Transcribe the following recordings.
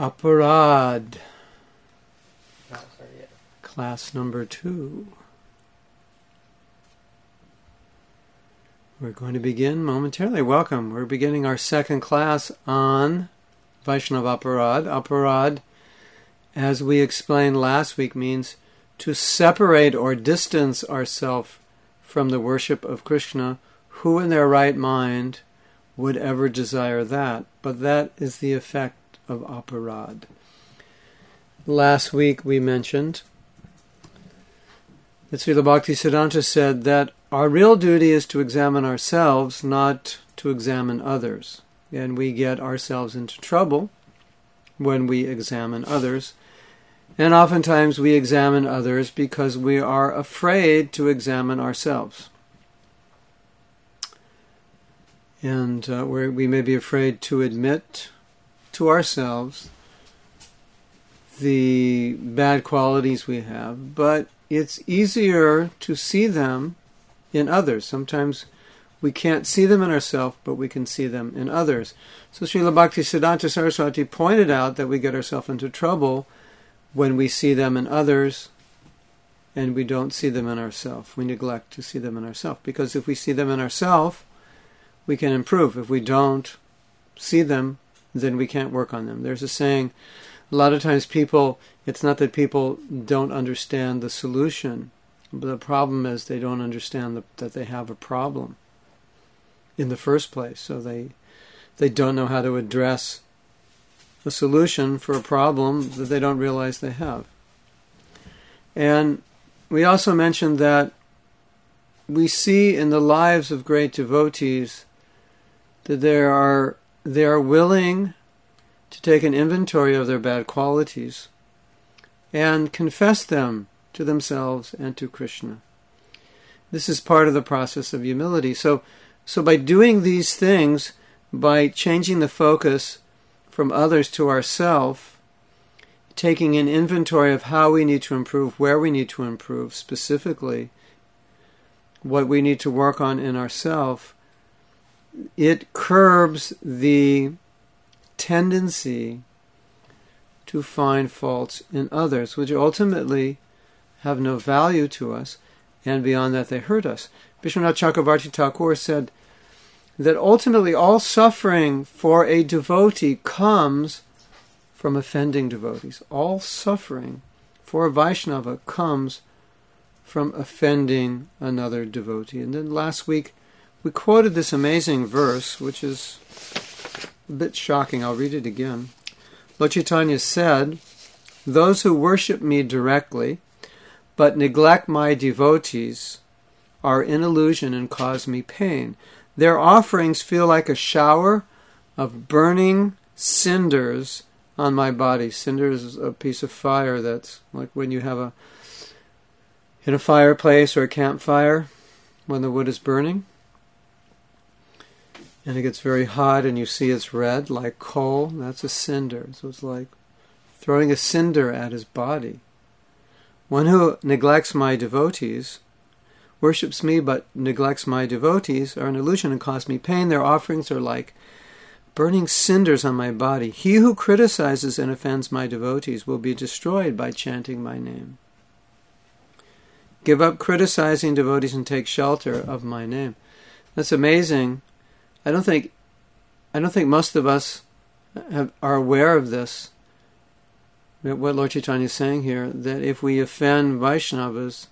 Aparad. Class number 2. We're going to begin momentarily. Welcome. We're beginning our second class on Vaishnava Aparad. Aparad, as we explained last week, means to separate or distance ourselves from the worship of Krishna. Who in their right mind would ever desire that? But that is the effect of Aparad. Last week we mentioned that Srila Bhaktisiddhanta said that our real duty is to examine ourselves, not to examine others. And we get ourselves into trouble when we examine others. And oftentimes we examine others because we are afraid to examine ourselves. And we may be afraid to admit to ourselves the bad qualities we have, but it's easier to see them in others. Sometimes we can't see them in ourselves, but we can see them in others. So Srila Bhaktisiddhanta Saraswati pointed out that we get ourselves into trouble when we see them in others and we don't see them in ourselves. We neglect to see them in ourselves. Because if we see them in ourselves, we can improve. If we don't see them, then we can't work on them. There's a saying, a lot of times it's not that people don't understand the solution, but the problem is they don't understand that they have a problem in the first place. So they don't know how to address a solution for a problem that they don't realize they have. And we also mentioned that we see in the lives of great devotees that they are willing to take an inventory of their bad qualities and confess them to themselves and to Krishna. This is part of the process of humility. So by doing these things, by changing the focus from others to ourselves, taking an inventory of how we need to improve, where we need to improve, specifically what we need to work on in ourselves, it curbs the tendency to find faults in others, which ultimately have no value to us, and beyond that they hurt us. Vishwanath Chakravarti Thakur said that ultimately all suffering for a devotee comes from offending devotees. All suffering for a Vaishnava comes from offending another devotee. And then last week we quoted this amazing verse, which is a bit shocking. I'll read it again. Lord Chaitanya said, "Those who worship me directly but neglect my devotees are in illusion and cause me pain. Their offerings feel like a shower of burning cinders on my body." Cinders is a piece of fire that's like when you have in a fireplace or a campfire when the wood is burning. And it gets very hot and you see it's red like coal. That's a cinder. So it's like throwing a cinder at his body. One who neglects my devotees, worships me but neglects my devotees, are an illusion and cause me pain. Their offerings are like burning cinders on my body. He who criticizes and offends my devotees will be destroyed by chanting my name. Give up criticizing devotees and take shelter of my name. That's amazing. I don't think most of us are aware of this. What Lord Chaitanya is saying here, that if we offend Vaishnavas,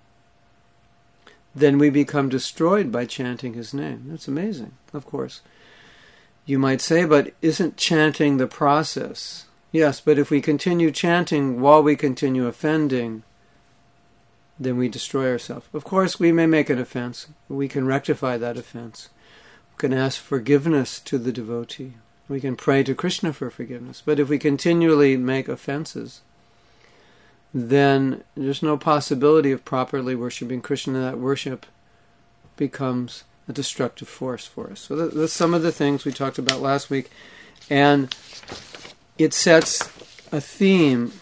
then we become destroyed by chanting his name. That's amazing, of course. You might say, but isn't chanting the process? Yes, but if we continue chanting while we continue offending, then we destroy ourselves. Of course, we may make an offense. We can rectify that offense. We can ask forgiveness to the devotee. We can pray to Krishna for forgiveness. But if we continually make offenses, then there's no possibility of properly worshipping Krishna. That worship becomes a destructive force for us. So that's some of the things we talked about last week. And it sets a theme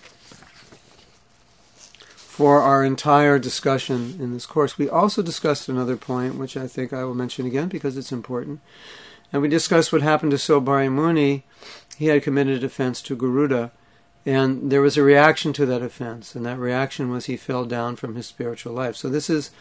for our entire discussion in this course. We also discussed another point, which I think I will mention again because it's important. And we discussed what happened to Sobhari Muni. he had committed offense to Garuda, and there was a reaction to that offense, and that reaction was he fell down from his spiritual life. So this is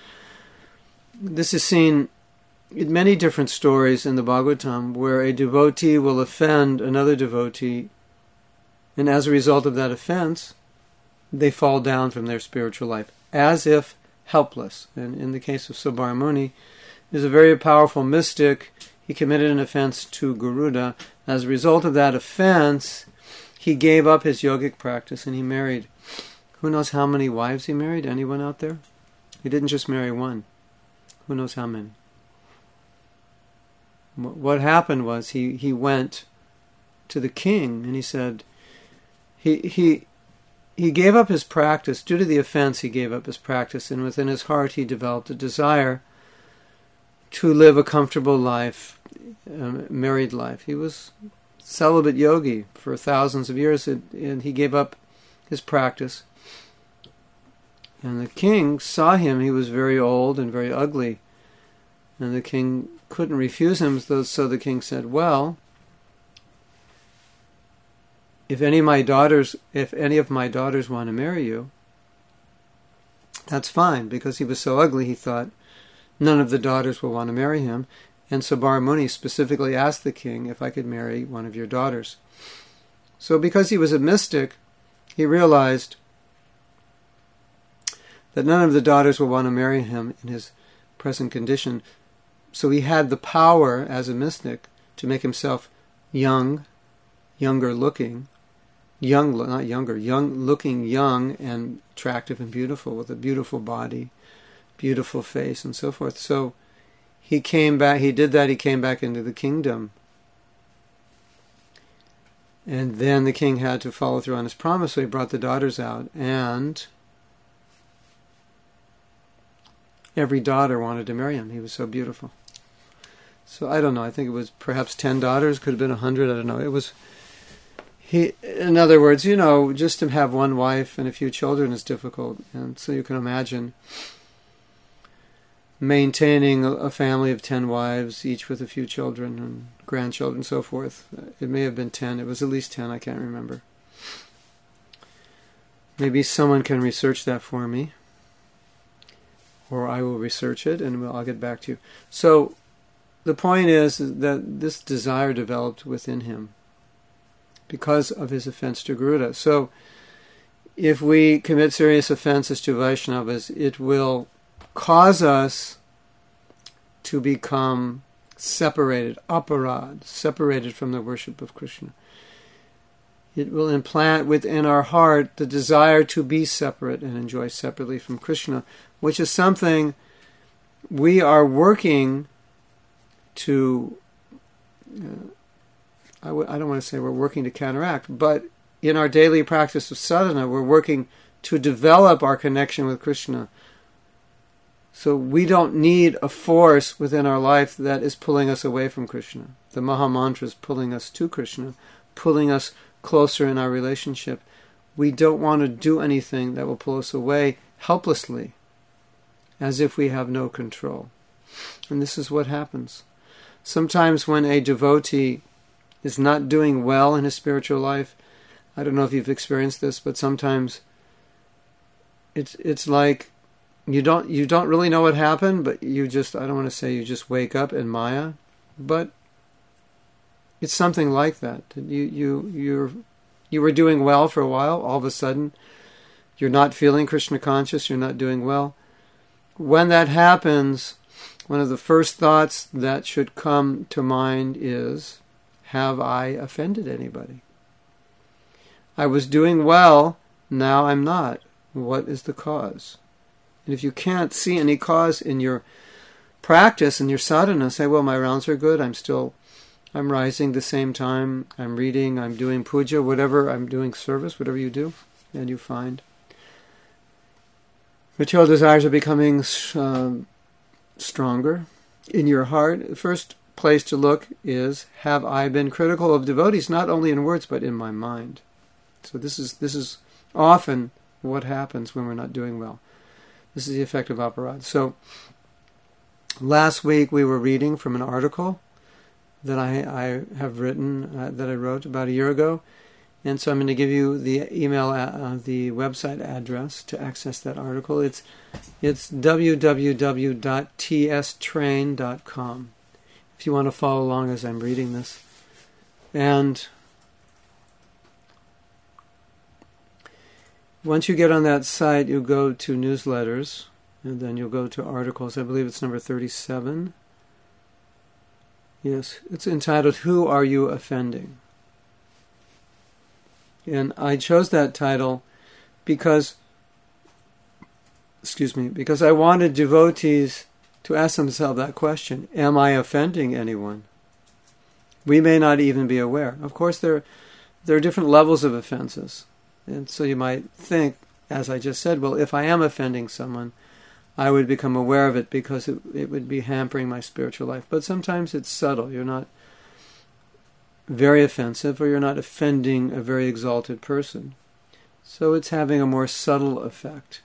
seen in many different stories in the Bhagavatam, where a devotee will offend another devotee, and as a result of that offense, they fall down from their spiritual life, as if helpless. And in the case of Subara Muni, he's a very powerful mystic. He committed an offense to Garuda. As a result of that offense, he gave up his yogic practice and he married. Who knows how many wives he married? Anyone out there? He didn't just marry one. Who knows how many? What happened was he went to the king and he said, he gave up his practice. Due to the offense, he gave up his practice, and within his heart he developed a desire to live a comfortable life, married life. He was celibate yogi for thousands of years, and he gave up his practice. And the king saw him. He was very old and very ugly, and the king couldn't refuse him, so the king said, well, if any of my daughters want to marry you, that's fine. Because he was so ugly, he thought none of the daughters will want to marry him. And Subara Muni specifically asked the king if I could marry one of your daughters. So because he was a mystic, he realized that none of the daughters will want to marry him in his present condition. So he had the power as a mystic to make himself younger looking, looking young and attractive and beautiful, with a beautiful body, beautiful face, and so forth. So he came back, he came back into the kingdom. And then the king had to follow through on his promise, so he brought the daughters out, and every daughter wanted to marry him. He was so beautiful. So I don't know, I think it was perhaps 10 daughters, could have been 100, I don't know. It was, in other words, just to have one wife and a few children is difficult. And so you can imagine maintaining a family of 10 wives, each with a few children and grandchildren and so forth. It may have been 10, it was at least 10, I can't remember. Maybe someone can research that for me, or I will research it and I'll get back to you. So the point is that this desire developed within him because of his offense to Garuda. So if we commit serious offenses to Vaishnavas, it will cause us to become separated, aparad, separated from the worship of Krishna. It will implant within our heart the desire to be separate and enjoy separately from Krishna, which is something we are working to, I don't want to say we're working to counteract, but in our daily practice of sadhana, we're working to develop our connection with Krishna. So we don't need a force within our life that is pulling us away from Krishna. The Maha Mantra is pulling us to Krishna, pulling us closer in our relationship. We don't want to do anything that will pull us away helplessly, as if we have no control. And this is what happens. Sometimes when a devotee is not doing well in his spiritual life, I don't know if you've experienced this, but sometimes it's like you don't really know what happened, but you just, I don't want to say you just wake up in Maya, but it's something like that. You were doing well for a while, all of a sudden you're not feeling Krishna conscious, you're not doing well. When that happens, one of the first thoughts that should come to mind is, have I offended anybody? I was doing well, now I'm not. What is the cause? And if you can't see any cause in your practice, in your sadhana, say, well, my rounds are good, I'm rising the same time, I'm reading, I'm doing puja, whatever, I'm doing service, whatever you do, and you find material desires are becoming stronger in your heart. The first place to look is, have I been critical of devotees, not only in words, but in my mind? So this is often what happens when we're not doing well. This is the effect of aparad. So last week we were reading from an article that I have written, that I wrote about a year ago. And so I'm going to give you the email, the website address to access that article. It's www.tstrain.com if you want to follow along as I'm reading this. And once you get on that site, you go to newsletters, and then you'll go to articles. I believe it's number 37. Yes, it's entitled, Who Are You Offending? And I chose that title because I wanted devotees to ask themselves that question. Am I offending anyone? We may not even be aware. Of course, there are different levels of offenses. And so you might think, as I just said, well, if I am offending someone, I would become aware of it because it would be hampering my spiritual life. But sometimes it's subtle. You're not very offensive, or you're not offending a very exalted person. So it's having a more subtle effect.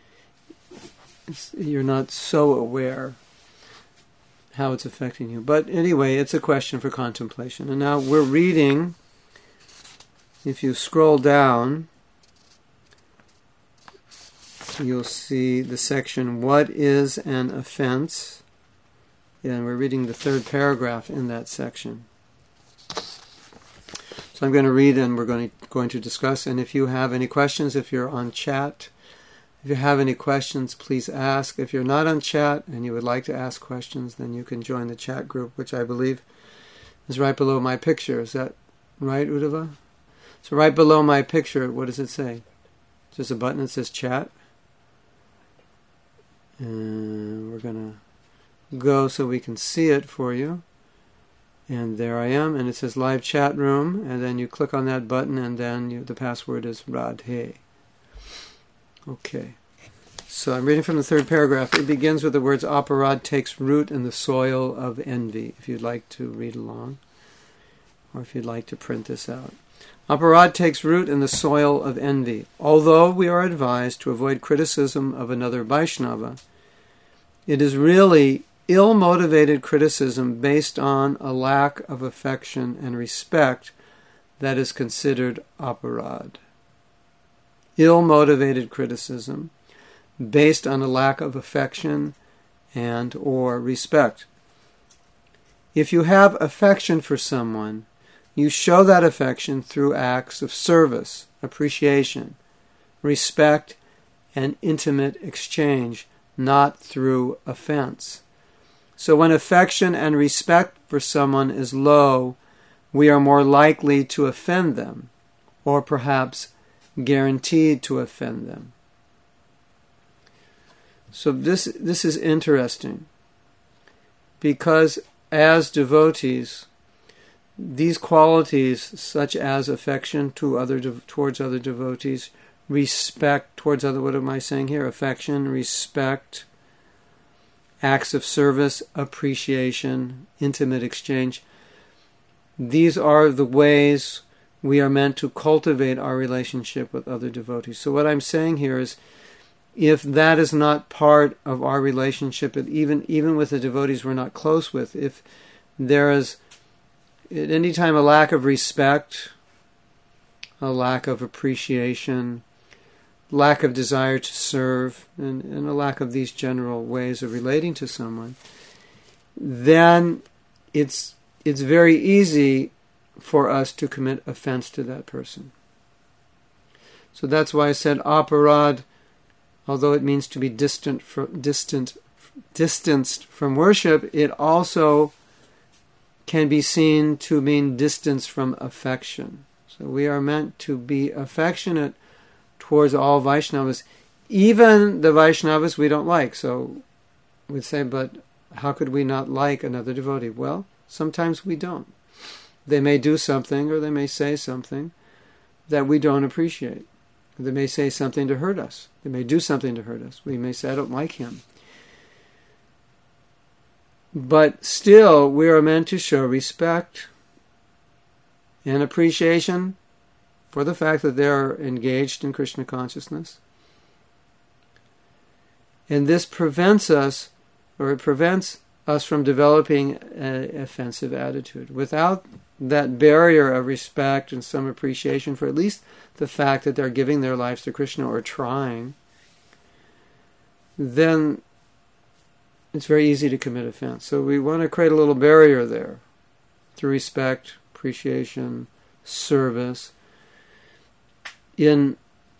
You're not so aware how it's affecting you. But anyway, it's a question for contemplation. And now we're reading, if you scroll down, you'll see the section, What is an Offense? And we're reading the third paragraph in that section. So I'm going to read and we're going to discuss. And if you have any questions, if you're on chat, if you have any questions, please ask. If you're not on chat and you would like to ask questions, then you can join the chat group, which I believe is right below my picture. Is that right, Uddhava? So right below my picture, what does it say? There's a button that says chat. And we're going to go so we can see it for you. And there I am, and it says live chat room, and then you click on that button, and then the password is Radhe. Okay. So I'm reading from the third paragraph. It begins with the words, Aparad takes root in the soil of envy, if you'd like to read along, or if you'd like to print this out. Aparad takes root in the soil of envy. Although we are advised to avoid criticism of another Vaishnava, it is really ill-motivated criticism based on a lack of affection and respect that is considered aparad. Ill-motivated criticism based on a lack of affection and or respect. If you have affection for someone, you show that affection through acts of service, appreciation, respect, and intimate exchange, not through offense. So when affection and respect for someone is low, we are more likely to offend them, or perhaps guaranteed to offend them. So this is interesting, because as devotees, these qualities, such as affection towards other devotees, respect towards other, what am I saying here? Affection, respect, acts of service, appreciation, intimate exchange. These are the ways we are meant to cultivate our relationship with other devotees. So what I'm saying here is, if that is not part of our relationship, even with the devotees we're not close with, if there is at any time a lack of respect, a lack of appreciation, lack of desire to serve, and a lack of these general ways of relating to someone, then it's very easy for us to commit offense to that person. So that's why I said aparad, although it means to be distanced from worship, it also can be seen to mean distance from affection. So we are meant to be affectionate towards all Vaishnavas, even the Vaishnavas we don't like. So we'd say, but how could we not like another devotee? Well, sometimes we don't. They may do something, or they may say something that we don't appreciate. They may say something to hurt us. They may do something to hurt us. We may say, I don't like him. But still, we are meant to show respect and appreciation for the fact that they are engaged in Krishna consciousness. And this prevents us us from developing an offensive attitude. Without that barrier of respect and some appreciation for at least the fact that they're giving their lives to Krishna or trying, then it's very easy to commit offense. So we want to create a little barrier there through respect, appreciation, service. We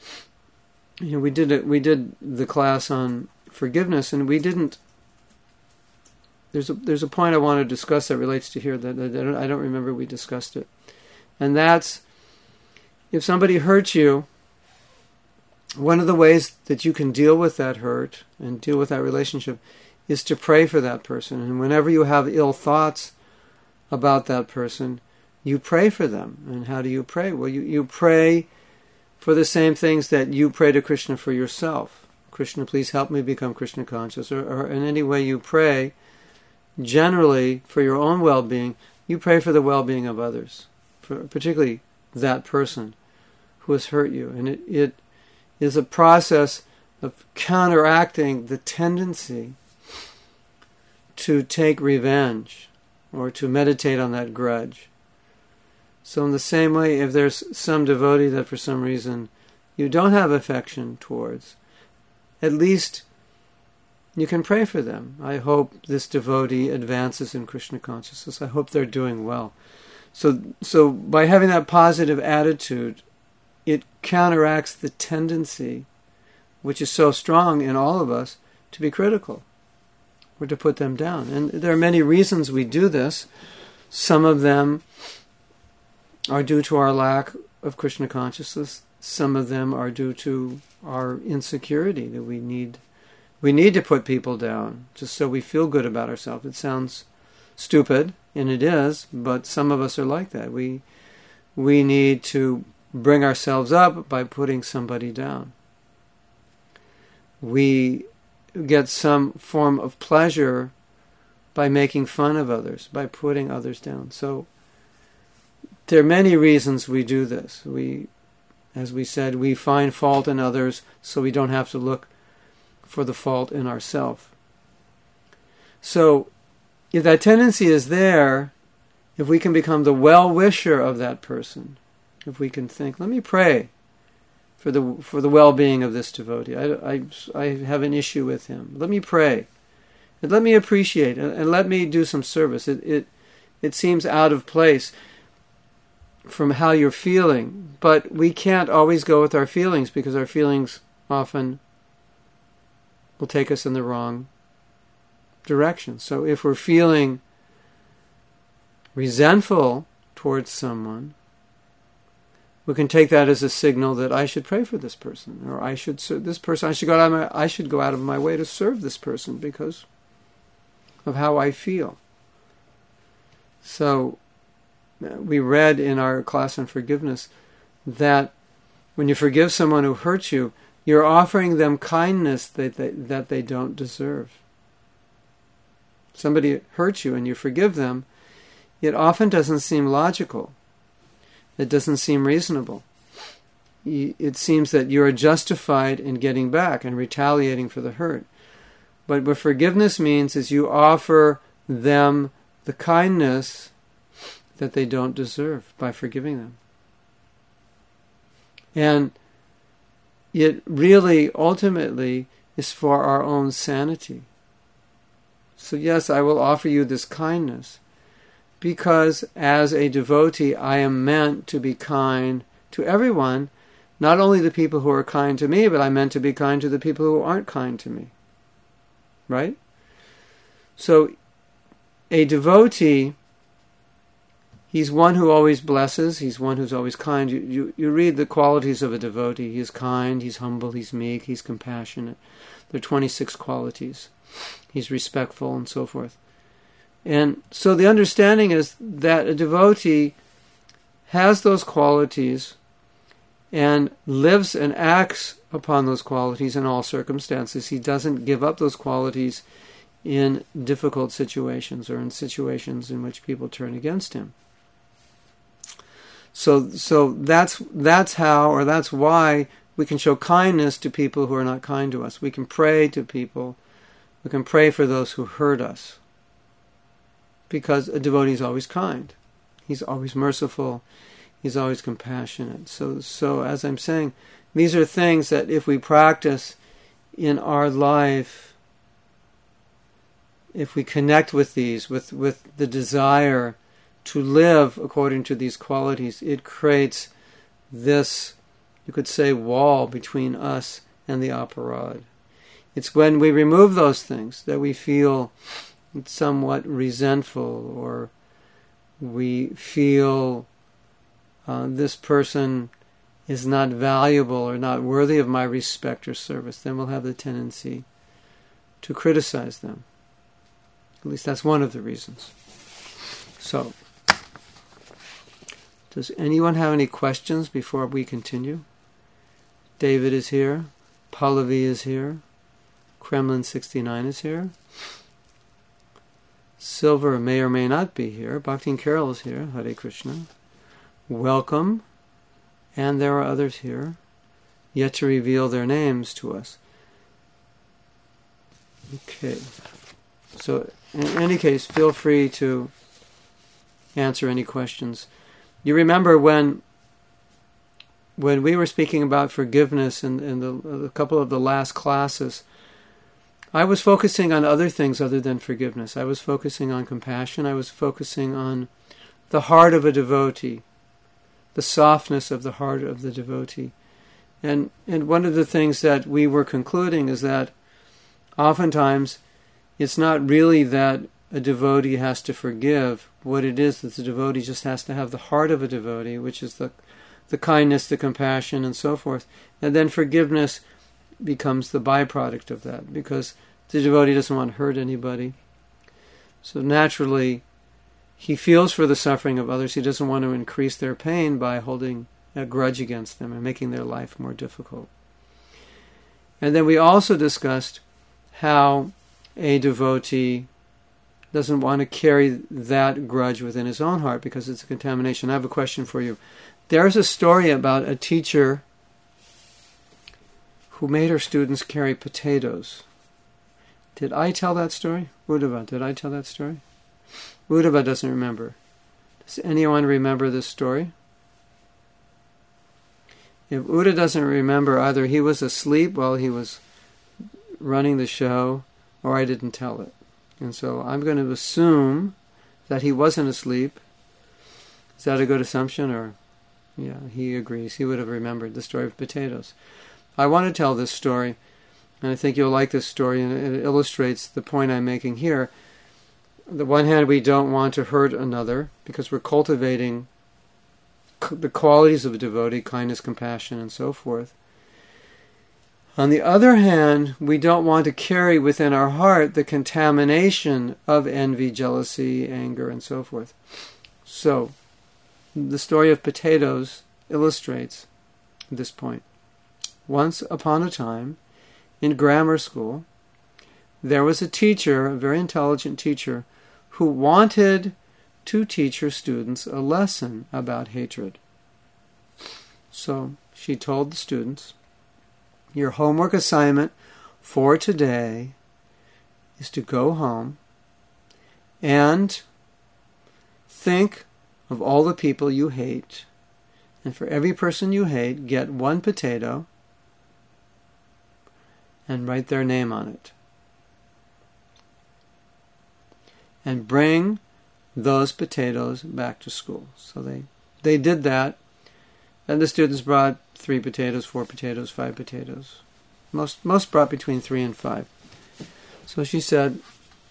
did the class on forgiveness, and we didn't. There's a point I want to discuss that relates to here that I don't remember we discussed it, and that's if somebody hurts you. One of the ways that you can deal with that hurt and deal with that relationship is to pray for that person. And whenever you have ill thoughts about that person, you pray for them. And how do you pray? Well, you pray for the same things that you pray to Krishna for yourself. Krishna, please help me become Krishna conscious. Or in any way you pray, generally for your own well-being, you pray for the well-being of others, particularly that person who has hurt you. And it is a process of counteracting the tendency to take revenge or to meditate on that grudge. So in the same way, if there's some devotee that for some reason you don't have affection towards, at least you can pray for them. I hope this devotee advances in Krishna consciousness. I hope they're doing well. So by having that positive attitude, it counteracts the tendency, which is so strong in all of us, to be critical or to put them down. And there are many reasons we do this. Some of them are due to our lack of Krishna consciousness. Some of them are due to our insecurity, that we need to put people down just so we feel good about ourselves. It sounds stupid, and it is, but some of us are like that. We need to bring ourselves up by putting somebody down. We get some form of pleasure by making fun of others, by putting others down. So there are many reasons we do this. As we said, we find fault in others so we don't have to look for the fault in ourselves. So if that tendency is there, if we can become the well-wisher of that person, if we can think, let me pray for the well-being of this devotee. I have an issue with him. Let me pray. And let me appreciate and let me do some service. It seems out of place from how you're feeling, but we can't always go with our feelings because our feelings often will take us in the wrong direction. So if we're feeling resentful towards someone, we can take that as a signal that I should pray for this person, or I should serve this person. I should go out of my way to serve this person because of how I feel. So we read in our class on forgiveness that when you forgive someone who hurts you, you're offering them kindness that they don't deserve. Somebody hurts you and you forgive them, it often doesn't seem logical. It doesn't seem reasonable. It seems that you're justified in getting back and retaliating for the hurt. But what forgiveness means is you offer them the kindness that they don't deserve by forgiving them. And it really, ultimately, is for our own sanity. So yes, I will offer you this kindness, because as a devotee, I am meant to be kind to everyone, not only the people who are kind to me, but I'm meant to be kind to the people who aren't kind to me. Right? So, a devotee, he's one who always blesses, he's one who's always kind. You read the qualities of a devotee. He's kind, he's humble, he's meek, he's compassionate. There are 26 qualities. He's respectful and so forth. And so the understanding is that a devotee has those qualities and lives and acts upon those qualities in all circumstances. He doesn't give up those qualities in difficult situations or in situations in which people turn against him. So that's how, or that's why we can show kindness to people who are not kind to us. We can pray to people. We can pray for those who hurt us. because a devotee is always kind. He's always merciful. He's always compassionate. So as I'm saying, these are things that if we practice in our life, if we connect with these, with the desire to live according to these qualities, it creates this, you could say, wall between us and the aparad. It's when we remove those things that we feel somewhat resentful, or we feel this person is not valuable or not worthy of my respect or service. Then we'll have the tendency to criticize them. At least that's one of the reasons. So, does anyone have any questions before we continue? David is here. Pallavi is here. Kremlin 69 is here. Silver may or may not be here. Bhakti and Carol is here. Hare Krishna. Welcome. And there are others here, yet to reveal their names to us. Okay. So, in any case, feel free to answer any questions. You remember when we were speaking about forgiveness in a couple of the last classes, I was focusing on other things other than forgiveness. I was focusing on compassion. I was focusing on the heart of a devotee, the softness of the heart of the devotee. And one of the things that we were concluding is that oftentimes it's not really that a devotee has to forgive. What it is that the devotee just has to have the heart of a devotee, which is the kindness, the compassion, and so forth. And then forgiveness becomes the byproduct of that, because the devotee doesn't want to hurt anybody. So naturally, he feels for the suffering of others. He doesn't want to increase their pain by holding a grudge against them and making their life more difficult. And then we also discussed how a devotee doesn't want to carry that grudge within his own heart because it's a contamination. I have a question for you. There's a story about a teacher who made her students carry potatoes. Did I tell that story? Uddhava, did I tell that story? Uddhava doesn't remember. Does anyone remember this story? If Uddhava doesn't remember, either he was asleep while he was running the show, or I didn't tell it. And so I'm going to assume that he wasn't asleep. Is that a good assumption? Or, yeah, he agrees. He would have remembered the story of potatoes. I want to tell this story, and I think you'll like this story, and it illustrates the point I'm making here. On the one hand, we don't want to hurt another because we're cultivating the qualities of a devotee, kindness, compassion, and so forth. On the other hand, we don't want to carry within our heart the contamination of envy, jealousy, anger, and so forth. So, the story of potatoes illustrates this point. Once upon a time, in grammar school, there was a teacher, a very intelligent teacher, who wanted to teach her students a lesson about hatred. So she told the students, your homework assignment for today is to go home and think of all the people you hate, and for every person you hate, get one potato and write their name on it. And bring those potatoes back to school. So they did that, and the students brought 3 potatoes, 4 potatoes, 5 potatoes. Most brought between 3 and 5. So she said,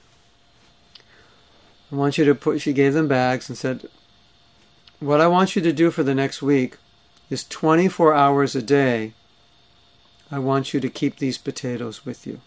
I want you to put, she gave them bags and said, what I want you to do for the next week is 24 hours a day, I want you to keep these potatoes with you.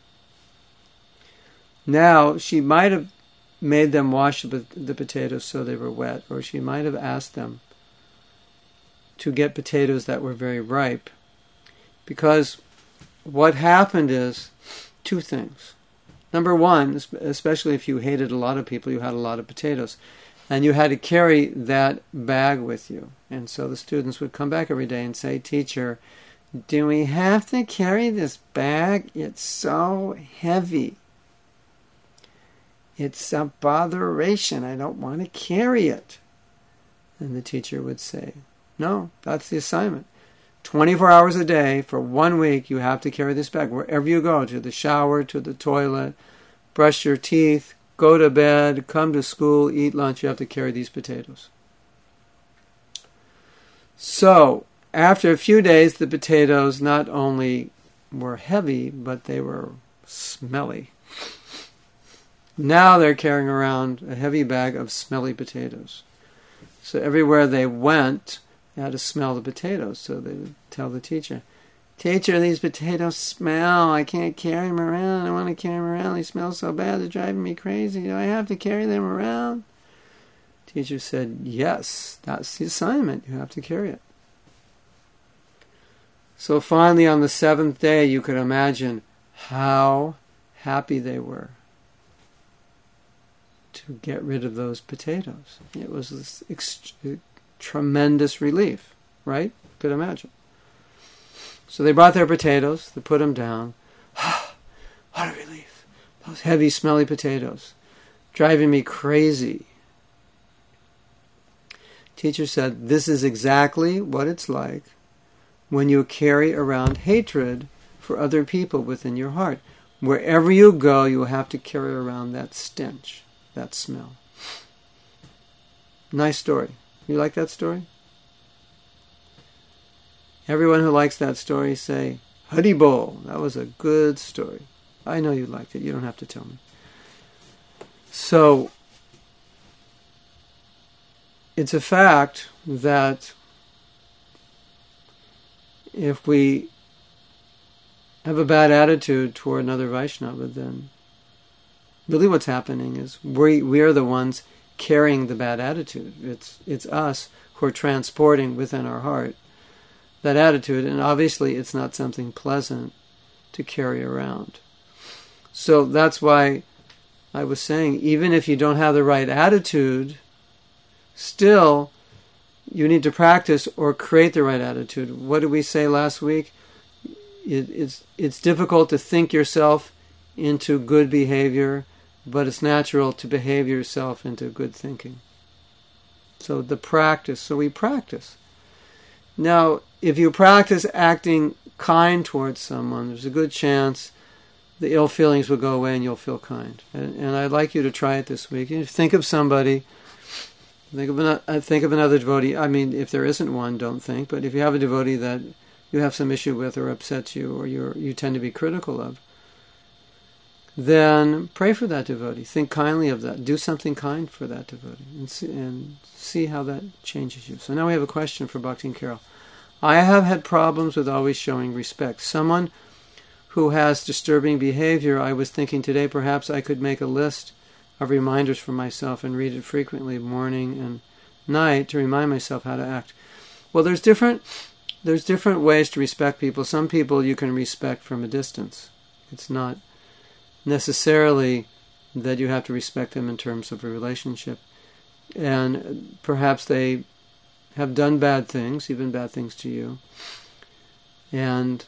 Now, she might have made them wash the potatoes so they were wet, or she might have asked them to get potatoes that were very ripe. Because what happened is 2 things. Number one, especially if you hated a lot of people, you had a lot of potatoes. And you had to carry that bag with you. And so the students would come back every day and say, teacher, do we have to carry this bag? It's so heavy. It's a botheration. I don't want to carry it. And the teacher would say, no, that's the assignment. 24 hours a day for 1 week, you have to carry this bag. Wherever you go, to the shower, to the toilet, brush your teeth, go to bed, come to school, eat lunch, you have to carry these potatoes. So, after a few days, the potatoes not only were heavy, but they were smelly. Now they're carrying around a heavy bag of smelly potatoes. So everywhere they went, they had to smell the potatoes. So they would tell the teacher, "Teacher, these potatoes smell. I can't carry them around. I want to carry them around. They smell so bad. They're driving me crazy. Do I have to carry them around?" Teacher said, "Yes, that's the assignment. You have to carry it." So finally, on the 7th day, you could imagine how happy they were to get rid of those potatoes. It was this tremendous relief, right? Could imagine. So they brought their potatoes, they put them down. What a relief. Those heavy, smelly potatoes, driving me crazy. Teacher said, this is exactly what it's like when you carry around hatred for other people within your heart. Wherever you go, you have to carry around that stench, that smell. Nice story. You like that story? Everyone who likes that story say, Haribol, that was a good story. I know you liked it. You don't have to tell me. So, it's a fact that if we have a bad attitude toward another Vaishnava, then really what's happening is we are the ones carrying the bad attitude. It's us who are transporting within our heart that attitude, and obviously it's not something pleasant to carry around. So that's why I was saying, even if you don't have the right attitude, still you need to practice or create the right attitude. What did we say last week? It's difficult to think yourself into good behavior, but it's natural to behave yourself into good thinking. So the practice. So we practice. Now, if you practice acting kind towards someone, there's a good chance the ill feelings will go away and you'll feel kind. And I'd like you to try it this week. You think of somebody, think of another devotee. I mean, if there isn't one, don't think. But if you have a devotee that you have some issue with or upsets you or you tend to be critical of, then pray for that devotee. Think kindly of that. Do something kind for that devotee and see how that changes you. So now we have a question for Bhakti and Carol. I have had problems with always showing respect. Someone who has disturbing behavior, I was thinking today perhaps I could make a list of reminders for myself and read it frequently, morning and night, to remind myself how to act. Well, there's different ways to respect people. Some people you can respect from a distance. It's not necessarily that you have to respect them in terms of a relationship. And perhaps they have done bad things, even bad things to you. And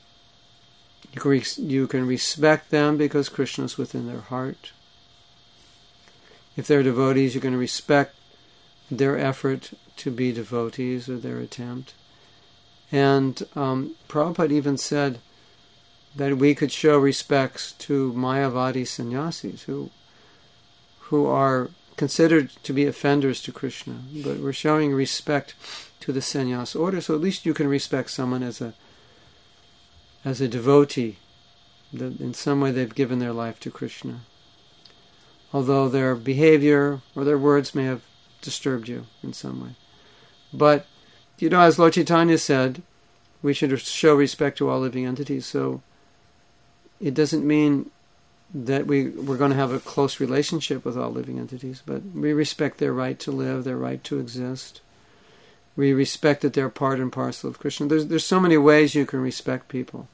you can respect them because Krishna is within their heart. If they're devotees, you're going to respect their effort to be devotees or their attempt. And Prabhupada even said that we could show respects to Mayavadi sannyasis who are considered to be offenders to Krishna, but we're showing respect to the sannyas order, so at least you can respect someone as a devotee, that in some way they've given their life to Krishna, although their behavior or their words may have disturbed you in some way. But, as Lord Chaitanya said, we should show respect to all living entities, so it doesn't mean that we're going to have a close relationship with all living entities, but we respect their right to live, their right to exist. We respect that they're part and parcel of Krishna. There's so many ways you can respect people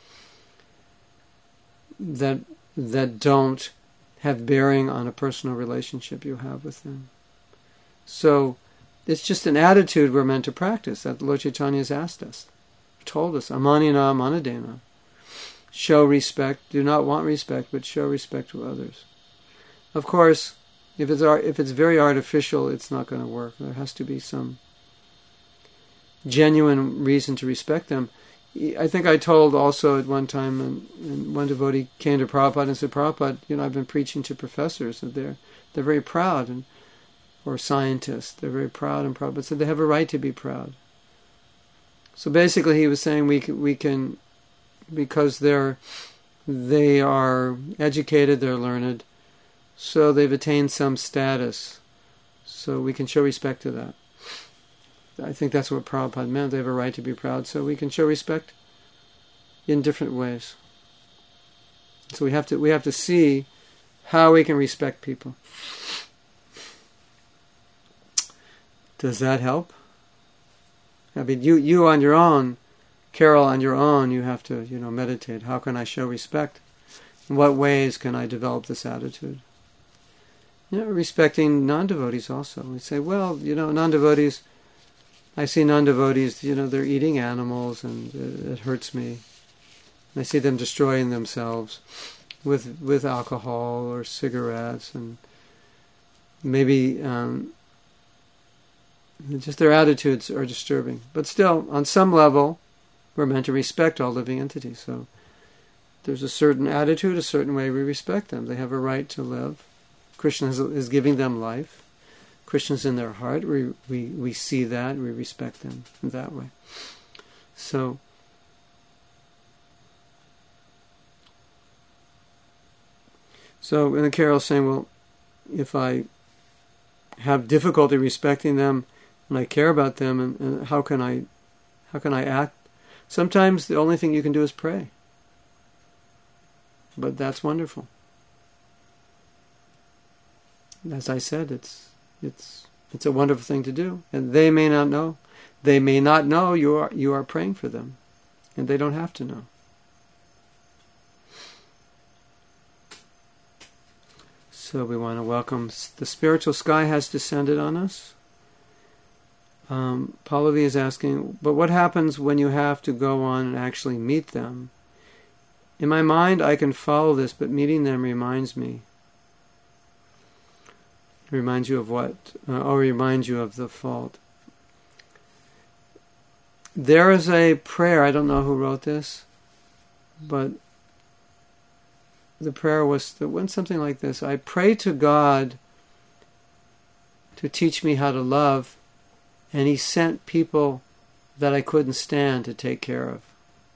that don't have bearing on a personal relationship you have with them. So it's just an attitude we're meant to practice that Lord Chaitanya has asked us, told us, amanina manadena. Show respect. Do not want respect, but show respect to others. Of course, if it's very artificial, it's not going to work. There has to be some genuine reason to respect them. I think I told also at one time, and one devotee came to Prabhupada and said, Prabhupada, I've been preaching to professors, and they're very proud, or scientists, they're very proud, and Prabhupada said they have a right to be proud. So basically he was saying we can because they are educated, they're learned, so they've attained some status, so we can show respect to that. I think that's what Prabhupada meant. They have a right to be proud, so we can show respect in different ways. So we have to see how we can respect people. Does that help? I mean, you on your own, Carol, on your own, you have to, meditate. How can I show respect? In what ways can I develop this attitude? Respecting non-devotees also. We say, well, non-devotees, I see non-devotees, they're eating animals and it hurts me. I see them destroying themselves with alcohol or cigarettes, and maybe just their attitudes are disturbing. But still, on some level, we're meant to respect all living entities. So there's a certain attitude, a certain way we respect them. They have a right to live. Krishna is giving them life. Krishna's in their heart. We see that. We respect them in that way. So and the Carol's saying, well, if I have difficulty respecting them and I care about them, and how can I act? Sometimes the only thing you can do is pray. But that's wonderful. As I said, it's a wonderful thing to do, and they may not know. They may not know you are praying for them, and they don't have to know. So we want to welcome. The spiritual sky has descended on us. Pallavi is asking, but what happens when you have to go on and actually meet them? In my mind, I can follow this, but meeting them reminds me. Reminds you of what? Or reminds you of the fault. There is a prayer, I don't know who wrote this, but the prayer went something like this. I pray to God to teach me how to love, and He sent people that I couldn't stand to take care of.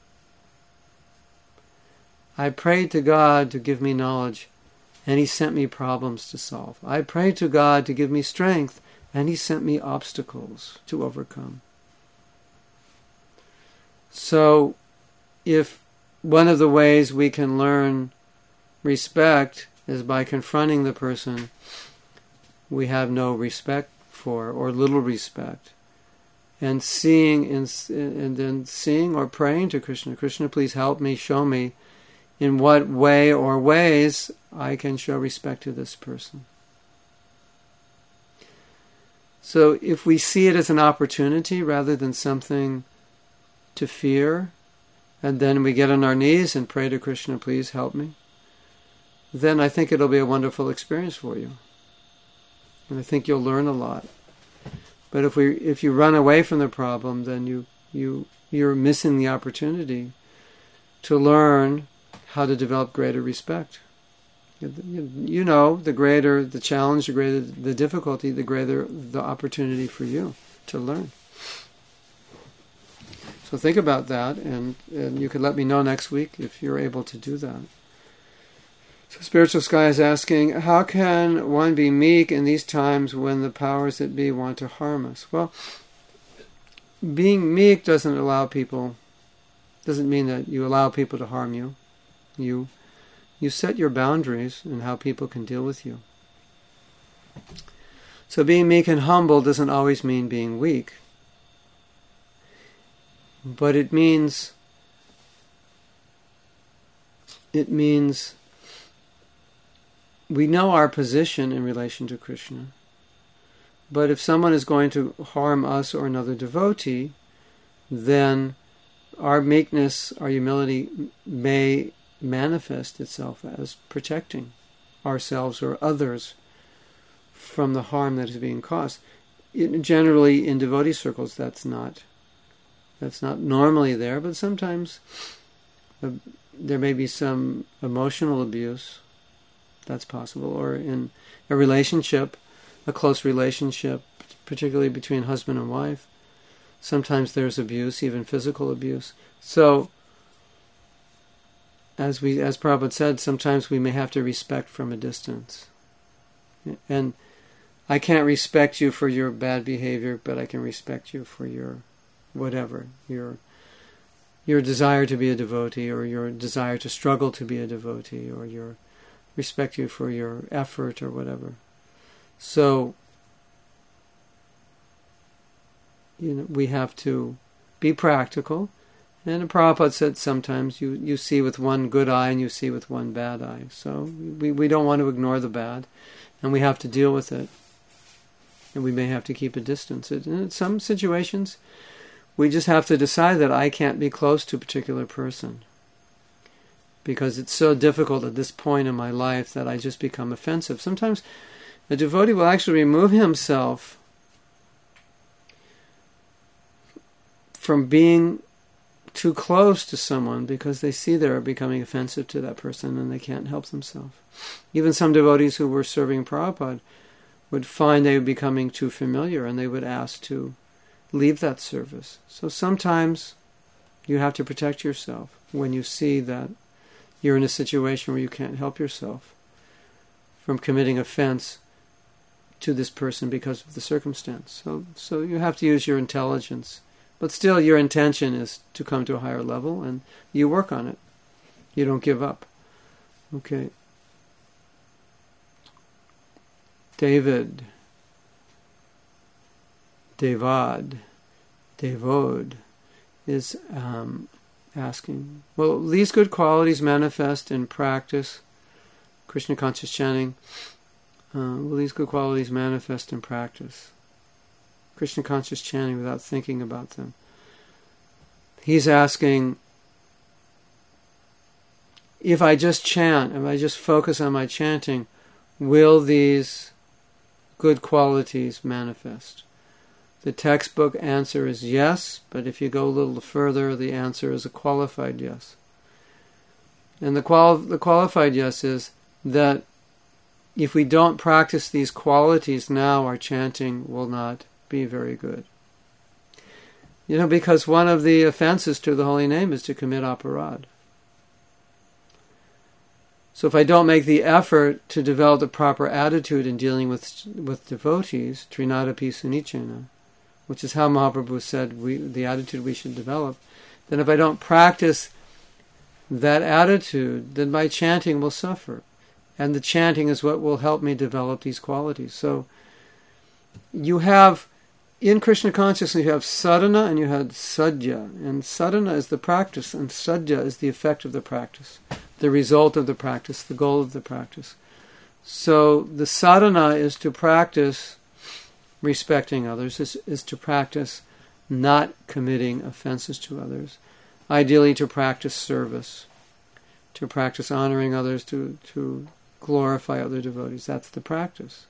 I prayed to God to give me knowledge, and He sent me problems to solve. I prayed to God to give me strength, and He sent me obstacles to overcome. So, if one of the ways we can learn respect is by confronting the person we have no respect for, or little respect, and then seeing or praying to Krishna, Krishna, please help me, show me in what way or ways I can show respect to this person. So if we see it as an opportunity rather than something to fear, and then we get on our knees and pray to Krishna, please help me, then I think it'll be a wonderful experience for you. And I think you'll learn a lot. But if you run away from the problem, then you're missing the opportunity to learn how to develop greater respect. The greater the challenge, the greater the difficulty, the greater the opportunity for you to learn. So think about that, and you can let me know next week if you're able to do that. So Spiritual Sky is asking, how can one be meek in these times when the powers that be want to harm us? Well, being meek doesn't mean that you allow people to harm you. You set your boundaries in how people can deal with you. So being meek and humble doesn't always mean being weak. But it means we know our position in relation to Krishna. But if someone is going to harm us or another devotee, then our meekness, our humility may manifest itself as protecting ourselves or others from the harm that is being caused. Generally, in devotee circles, that's not normally there, but sometimes there may be some emotional abuse. That's possible. Or in a relationship, a close relationship, particularly between husband and wife, sometimes there's abuse, even physical abuse. So, as Prabhupada said, sometimes we may have to respect from a distance. And I can't respect you for your bad behavior, but I can respect you for your whatever, your desire to be a devotee, or your desire to struggle to be a devotee, or respect you for your effort or whatever. So, we have to be practical. And Prabhupada said sometimes you see with one good eye and you see with one bad eye. So we don't want to ignore the bad, and we have to deal with it. And we may have to keep a distance. And in some situations, we just have to decide that I can't be close to a particular person, because it's so difficult at this point in my life that I just become offensive. Sometimes a devotee will actually remove himself from being too close to someone because they see they're becoming offensive to that person and they can't help themselves. Even some devotees who were serving Prabhupada would find they were becoming too familiar, and they would ask to leave that service. So sometimes you have to protect yourself when you see that you're in a situation where you can't help yourself from committing offense to this person because of the circumstance. So you have to use your intelligence. But still, your intention is to come to a higher level, and you work on it. You don't give up. Okay. Devod is asking, will these good qualities manifest in practice? Krishna conscious chanting. Will these good qualities manifest in practice? Krishna conscious chanting without thinking about them. He's asking, if I just chant, if I just focus on my chanting, will these good qualities manifest? The textbook answer is yes, but if you go a little further, the answer is a qualified yes. And the qualified yes is that if we don't practice these qualities now, our chanting will not be very good. Because one of the offenses to the holy name is to commit aparad. So if I don't make the effort to develop the proper attitude in dealing with devotees, trinadapi sunichena, which is how Mahaprabhu said the attitude we should develop, then if I don't practice that attitude, then my chanting will suffer. And the chanting is what will help me develop these qualities. So you have, in Krishna consciousness, you have sadhana and you have sadhya. And sadhana is the practice, and sadhya is the effect of the practice, the result of the practice, the goal of the practice. So the sadhana is to practice respecting others, is to practice not committing offenses to others, ideally to practice service, to practice honoring others, to glorify other devotees. That's the practice.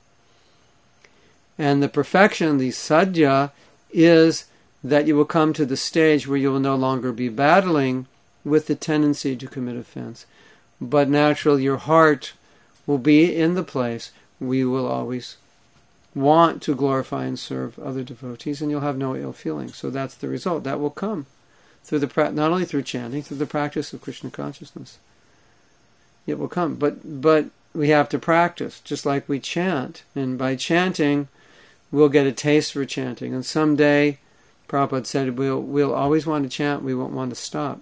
And the perfection, the sadhya, is that you will come to the stage where you will no longer be battling with the tendency to commit offense, but naturally your heart will be in the place where you will always want to glorify and serve other devotees, and you'll have no ill feeling. So that's the result. That will come through not only through chanting, through the practice of Krishna consciousness. It will come, but we have to practice, just like we chant, and by chanting, we'll get a taste for chanting. And someday, Prabhupada said, we'll always want to chant, we won't want to stop.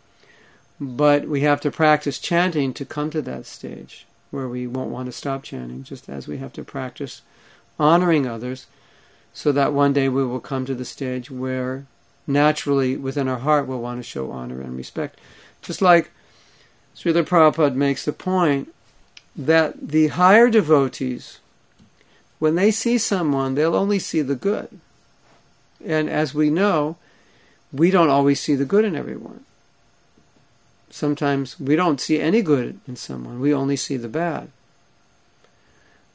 But we have to practice chanting to come to that stage where we won't want to stop chanting, just as we have to practice honoring others, so that one day we will come to the stage where naturally within our heart we'll want to show honor and respect. Just like Srila Prabhupada makes the point that the higher devotees, when they see someone, they'll only see the good. And as we know, we don't always see the good in everyone. Sometimes we don't see any good in someone. We only see the bad.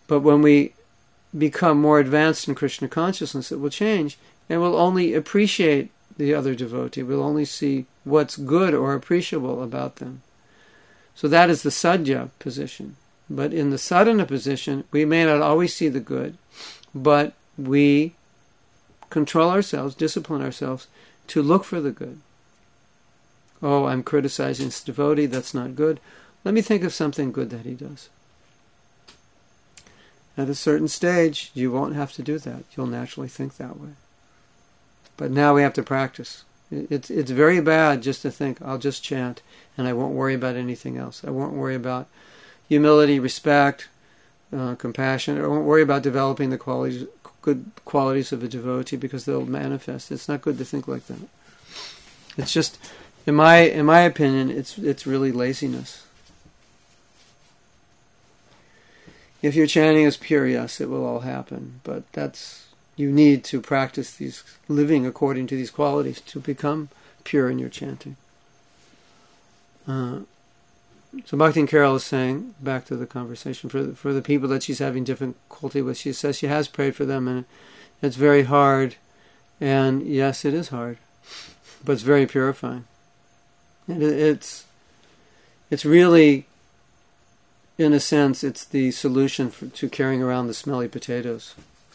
But when we become more advanced in Krishna consciousness, it will change, and we'll only appreciate the other devotee. We'll only see what's good or appreciable about them. So that is the sadhya position. But in the sadhana position, we may not always see the good, but we control ourselves, discipline ourselves to look for the good. Oh, I'm criticizing this devotee, that's not good. Let me think of something good that he does. At a certain stage, you won't have to do that. You'll naturally think that way. But now we have to practice. It's very bad just to think, I'll just chant and I won't worry about anything else. I won't worry about humility, respect, compassion. I won't worry about developing the good qualities of a devotee because they'll manifest. It's not good to think like that. It's just, in my opinion, it's really laziness. If your chanting is pure, yes, it will all happen. But you need to practice these, living according to these qualities to become pure in your chanting. So Bhakti Carol is saying, back to the conversation, for the people that she's having difficulty with, she says she has prayed for them and it's very hard. And yes, it is hard, but it's very purifying. And it's really, in a sense, it's the solution to carrying around the smelly potatoes.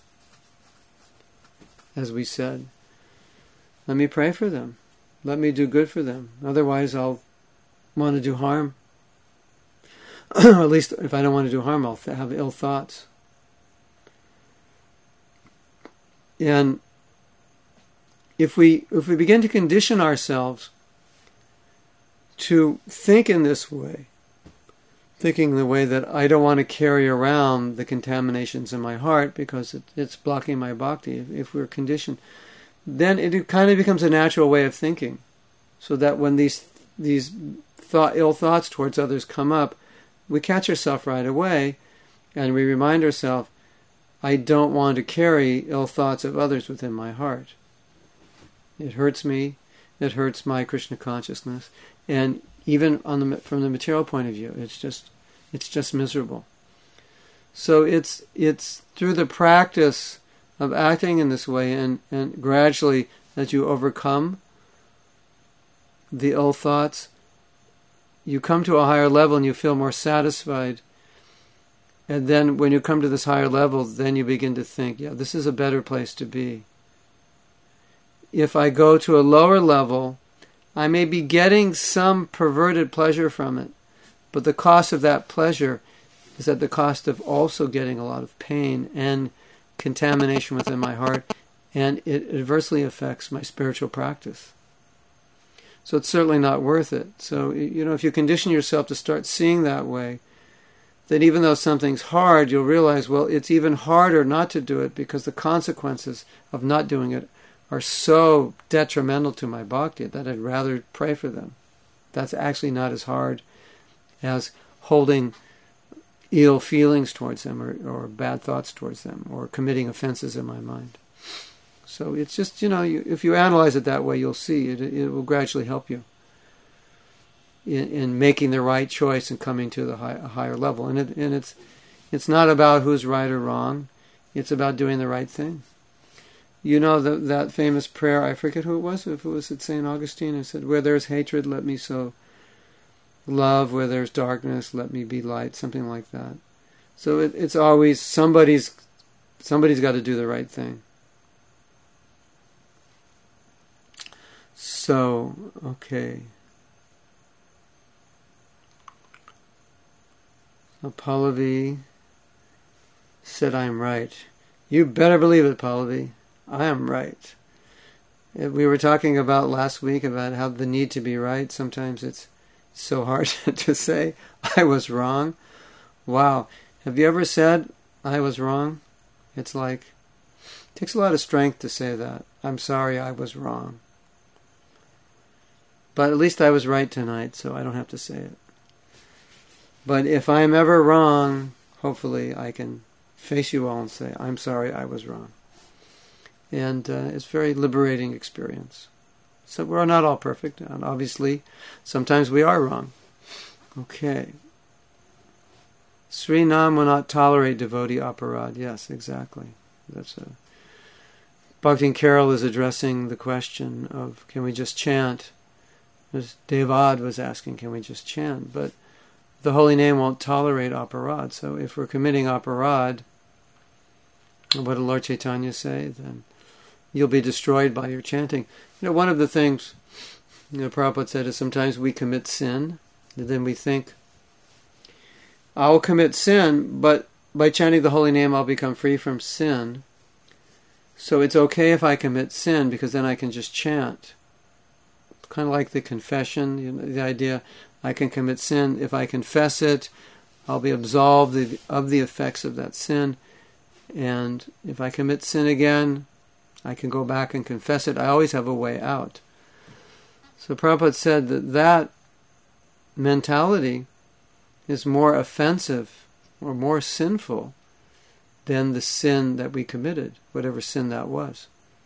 As we said, let me pray for them. Let me do good for them. Otherwise, I'll want to do harm. Or at least, if I don't want to do harm, I'll have ill thoughts. And if we begin to condition ourselves to think in this way, thinking the way that I don't want to carry around the contaminations in my heart because it's blocking my bhakti. If we're conditioned, then it kind of becomes a natural way of thinking, so that when these ill thoughts towards others come up, we catch ourselves right away, and we remind ourselves, I don't want to carry ill thoughts of others within my heart. It hurts me. It hurts my Krishna consciousness, and even from the material point of view, it's just miserable. So it's through the practice of acting in this way, and gradually as you overcome the ill thoughts, you come to a higher level and you feel more satisfied. And then when you come to this higher level, then you begin to think, yeah, this is a better place to be. If I go to a lower level, I may be getting some perverted pleasure from it, but the cost of that pleasure is at the cost of also getting a lot of pain and contamination within my heart, and it adversely affects my spiritual practice. So it's certainly not worth it. So, if you condition yourself to start seeing that way, then even though something's hard, you'll realize, well, it's even harder not to do it because the consequences of not doing it are so detrimental to my bhakti that I'd rather pray for them. That's actually not as hard as holding ill feelings towards them or bad thoughts towards them or committing offenses in my mind. So it's just, if you analyze it that way, you'll see it will gradually help you in making the right choice and coming to a higher level. And it's not about who's right or wrong. It's about doing the right thing. That famous prayer, I forget who it was, if it was at St. Augustine, it said, where there's hatred, let me sow love, where there's darkness, let me be light, something like that. So it's always somebody's got to do the right thing. So, okay. So Pallavi said, I'm right. You better believe it, Pallavi. I am right. We were talking about last week about how the need to be right, sometimes it's so hard to say, I was wrong. Wow. Have you ever said, I was wrong? It's like, it takes a lot of strength to say that. I'm sorry, I was wrong. But at least I was right tonight, so I don't have to say it. But if I'm ever wrong, hopefully I can face you all and say, I'm sorry, I was wrong. And it's a very liberating experience. So we're not all perfect, and obviously sometimes we are wrong. Okay. Sri Nam will not tolerate devotee aparad. Yes, exactly. Bhakti Carol is addressing the question of, can we just chant? As Devad was asking, can we just chant? But the holy name won't tolerate aparad. So if we're committing aparad, what did Lord Chaitanya say? Then you'll be destroyed by your chanting. One of the things Prabhupada said is sometimes we commit sin, and then we think, I'll commit sin, but by chanting the holy name I'll become free from sin. So it's okay if I commit sin, because then I can just chant. Kind of like the confession, the idea, I can commit sin. If I confess it, I'll be absolved of the effects of that sin. And if I commit sin again, I can go back and confess it. I always have a way out. So Prabhupada said that mentality is more offensive or more sinful than the sin that we committed, whatever sin that was.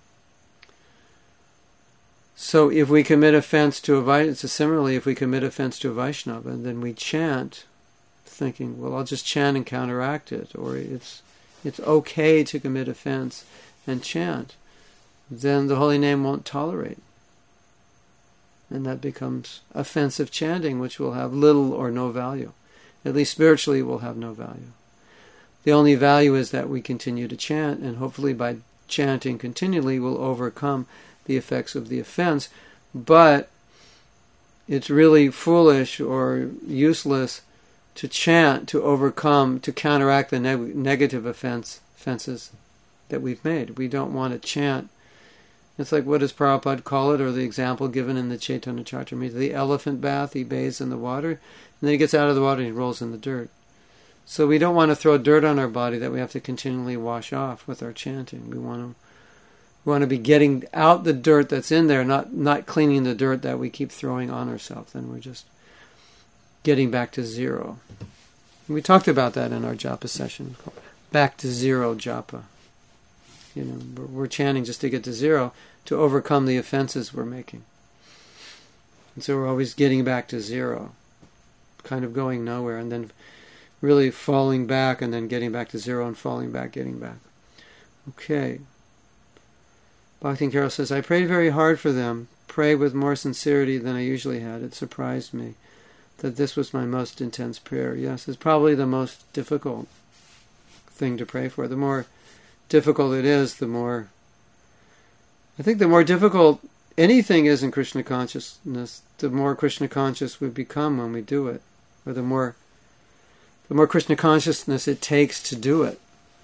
So if we commit offense to a Vaishnava, similarly, if we commit offense to a Vaishnava, and then we chant, thinking, well, I'll just chant and counteract it, or it's okay to commit offense and chant, then the holy name won't tolerate. And that becomes offensive chanting, which will have little or no value. At least spiritually, it will have no value. The only value is that we continue to chant, and hopefully by chanting continually, we'll overcome the effects of the offense. But it's really foolish or useless to chant to overcome, to counteract the negative offenses that we've made. We don't want to chant. It's like, what does Prabhupada call it, or the example given in the Chaitanya Charitamrita, the elephant bath. He bathes in the water, and then he gets out of the water and he rolls in the dirt. So we don't want to throw dirt on our body that we have to continually wash off with our chanting. We want to be getting out the dirt that's in there, not cleaning the dirt that we keep throwing on ourselves. Then we're just getting back to zero. We talked about that in our japa session, called Back to Zero Japa. We're chanting just to get to zero, to overcome the offenses we're making. And so we're always getting back to zero, kind of going nowhere, and then really falling back, and then getting back to zero, and falling back, getting back. Okay. Bhakti Carol says, I prayed very hard for them, prayed with more sincerity than I usually had. It surprised me that this was my most intense prayer. Yes, it's probably the most difficult thing to pray for. The more difficult it is, the more difficult anything is in Krishna consciousness, the more Krishna conscious we become when we do it, or the more Krishna consciousness it takes to do it.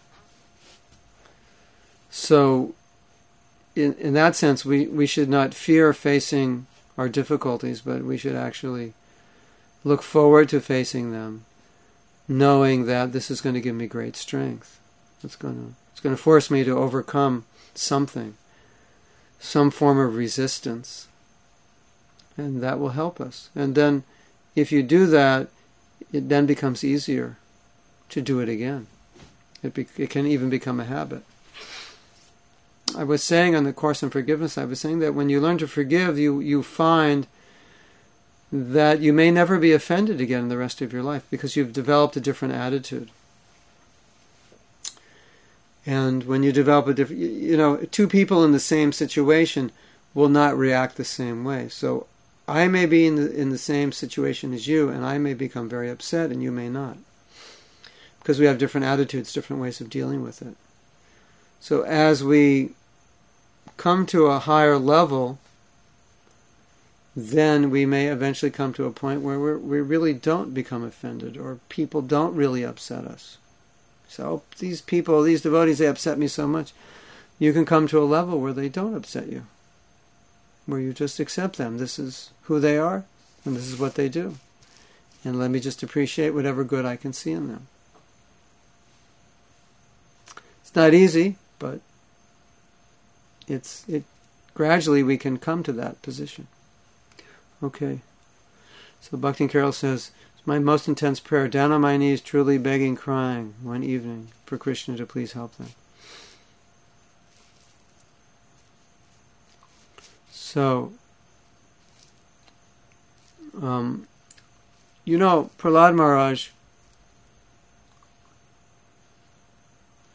So in that sense, we should not fear facing our difficulties, but we should actually look forward to facing them, knowing that this is going to give me great strength. It's going to force me to overcome something, some form of resistance, and that will help us. And then, if you do that, it then becomes easier to do it again. It can even become a habit. I was saying on the Course in Forgiveness, I was saying that when you learn to forgive, you find that you may never be offended again in the rest of your life, because you've developed a different attitude. And when you develop a different, two people in the same situation will not react the same way. So I may be in the same situation as you, and I may become very upset, and you may not, because we have different attitudes, different ways of dealing with it. So as we come to a higher level, then we may eventually come to a point where we really don't become offended, or people don't really upset us. So these devotees, they upset me so much. You can come to a level where they don't upset you, where you just accept them. This is who they are, and this is what they do. And let me just appreciate whatever good I can see in them. It's not easy, but it gradually we can come to that position. Okay. So Bhakti Carol says, my most intense prayer, down on my knees, truly begging, crying, one evening, for Krishna to please help them. So, Prahlad Maharaj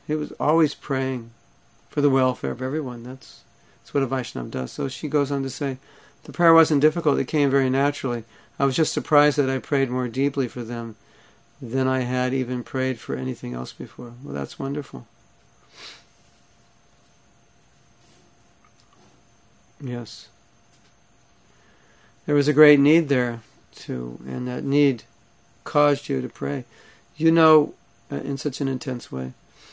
He was always praying for the welfare of everyone. That's what a Vaishnava does. So she goes on to say, the prayer wasn't difficult, it came very naturally. I was just surprised that I prayed more deeply for them than I had even prayed for anything else before. Well, that's wonderful. Yes. There was a great need there, too, and that need caused you to pray. In such an intense way.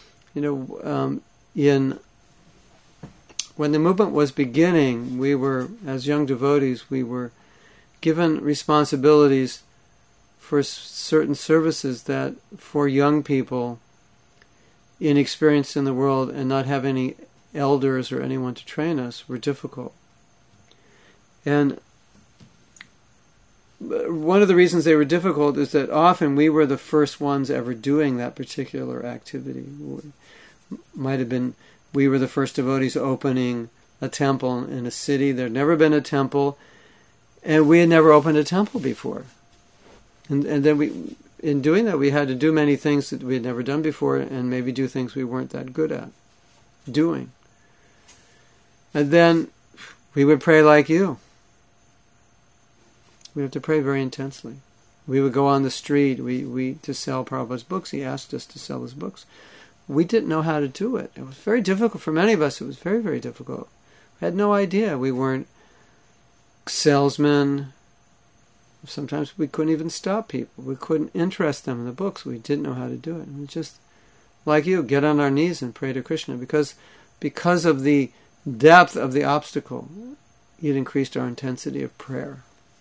When the movement was beginning, we were, as young devotees, we were given responsibilities for certain services that, for young people, inexperienced in the world and not have any elders or anyone to train us, were difficult. And one of the reasons they were difficult is that often we were the first ones ever doing that particular activity. Might have been we were the first devotees opening a temple in a city. There had never been a temple, and we had never opened a temple before. And then in doing that, we had to do many things that we had never done before, and maybe do things we weren't that good at doing. And then we would pray like you. We have to pray very intensely. We would go on the street to sell Prabhupada's books. He asked us to sell his books. We didn't know how to do it. It was very difficult for many of us. It was very, very difficult. We had no idea. We weren't salesmen. Sometimes we couldn't even stop people. We couldn't interest them in the books. We didn't know how to do it. And we just, like you, get on our knees and pray to Krishna. Because of the depth of the obstacle, it increased our intensity of prayer.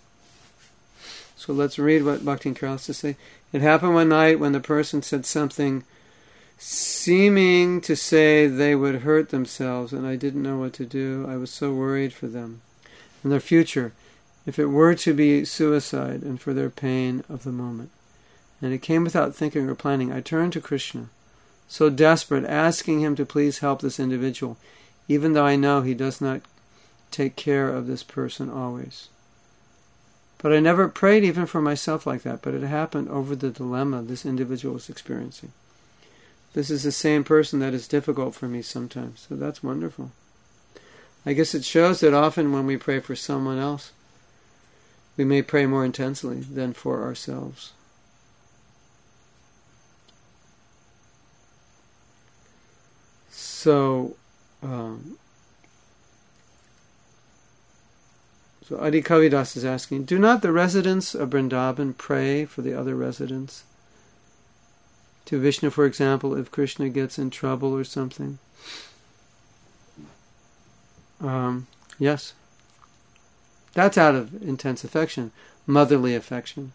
So let's read what Bhakti Tirtha has to say. It happened one night when the person said something seeming to say they would hurt themselves, and I didn't know what to do. I was so worried for them and their future, if it were to be suicide, and for their pain of the moment. And it came without thinking or planning. I turned to Krishna, so desperate, asking him to please help this individual, even though I know he does not take care of this person always. But I never prayed even for myself like that, but it happened over the dilemma this individual was experiencing. This is the same person that is difficult for me sometimes, so that's wonderful. I guess it shows that often when we pray for someone else, we may pray more intensely than for ourselves. So Adi Kavidas is asking, do not the residents of Vrindavan pray for the other residents? To Vishnu, for example, if Krishna gets in trouble or something? Yes. That's out of intense affection, motherly affection.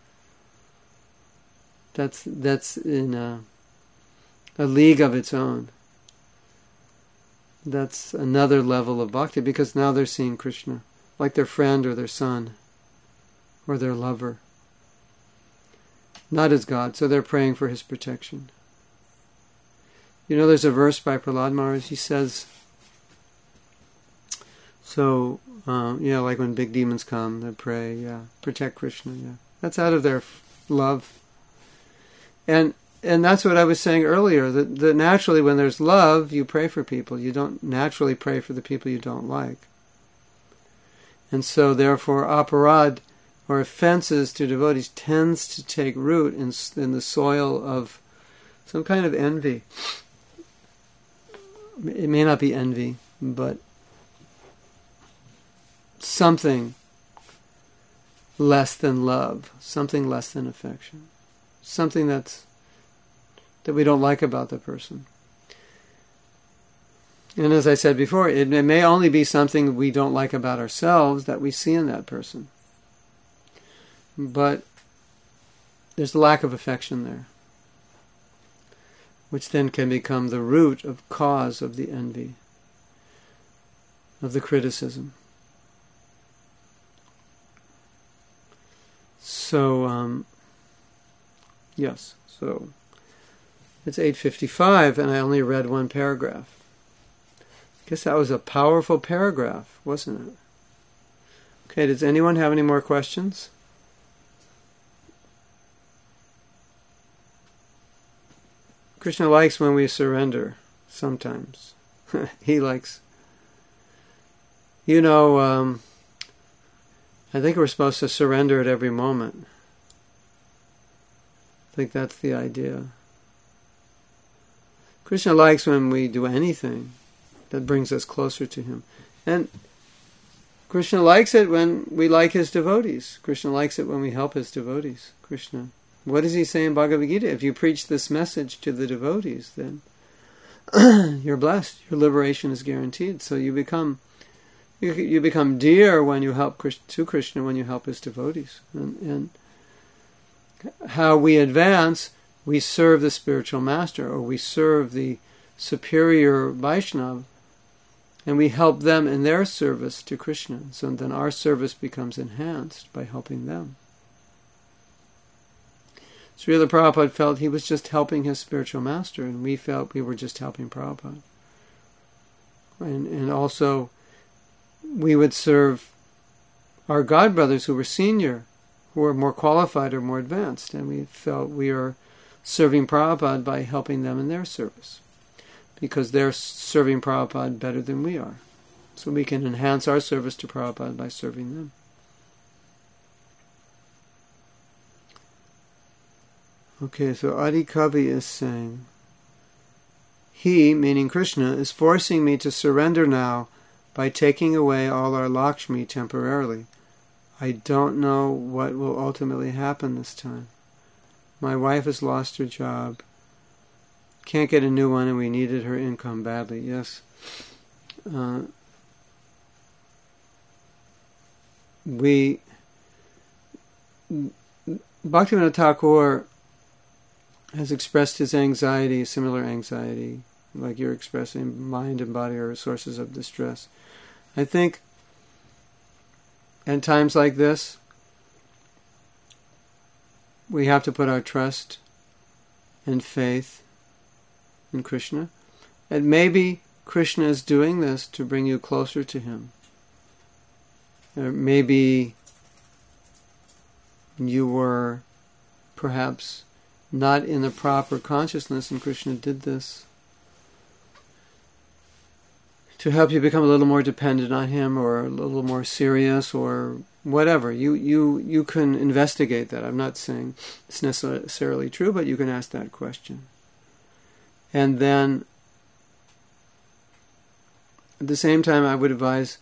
That's in a league of its own. That's another level of bhakti, because now they're seeing Krishna like their friend or their son or their lover, not as God, so they're praying for his protection. There's a verse by Prahlad Maharaj. He says, like when big demons come, they pray, protect Krishna, That's out of their love. And that's what I was saying earlier, that naturally when there's love, you pray for people. You don't naturally pray for the people you don't like. And so therefore aparad, or offenses to devotees, tends to take root in the soil of some kind of envy. It may not be envy, but something less than love, something less than affection, something that we don't like about the person. And as I said before, it may only be something we don't like about ourselves that we see in that person. But there's a lack of affection there, which then can become the root of cause of the envy, of the criticism. So, yes, so it's 8:55 and I only read one paragraph. I guess that was a powerful paragraph, wasn't it? Okay, does anyone have any more questions? Krishna likes when we surrender, sometimes. He likes... I think we're supposed to surrender at every moment. I think that's the idea. Krishna likes when we do anything that brings us closer to Him. And Krishna likes it when we like His devotees. Krishna likes it when we help His devotees. Krishna, what does He say in Bhagavad Gita? If you preach this message to the devotees, then you're blessed. Your liberation is guaranteed. So you become dear when you help Krishna, when you help His devotees. And how we advance, we serve the spiritual master, or we serve the superior Vaishnava, and we help them in their service to Krishna. So then our service becomes enhanced by helping them. Srila Prabhupada felt he was just helping his spiritual master, and we felt we were just helping Prabhupada. And also, we would serve our godbrothers who were senior, who were more qualified or more advanced, and we felt we are serving Prabhupada by helping them in their service, because they're serving Prabhupada better than we are. So we can enhance our service to Prabhupada by serving them. Okay, so Adi Kavi is saying, he, meaning Krishna, is forcing me to surrender now by taking away all our Lakshmi temporarily. I don't know what will ultimately happen this time. My wife has lost her job, can't get a new one, and we needed her income badly. Yes. Bhaktivinoda Thakur has expressed his anxiety, similar anxiety, like you're expressing. Mind and body are sources of distress. I think in times like this, we have to put our trust and faith in Krishna. And maybe Krishna is doing this to bring you closer to Him. Or maybe you were perhaps not in the proper consciousness, and Krishna did this to help you become a little more dependent on Him, or a little more serious, or whatever. You can investigate that. I'm not saying it's necessarily true, but you can ask that question. And then, at the same time, I would advise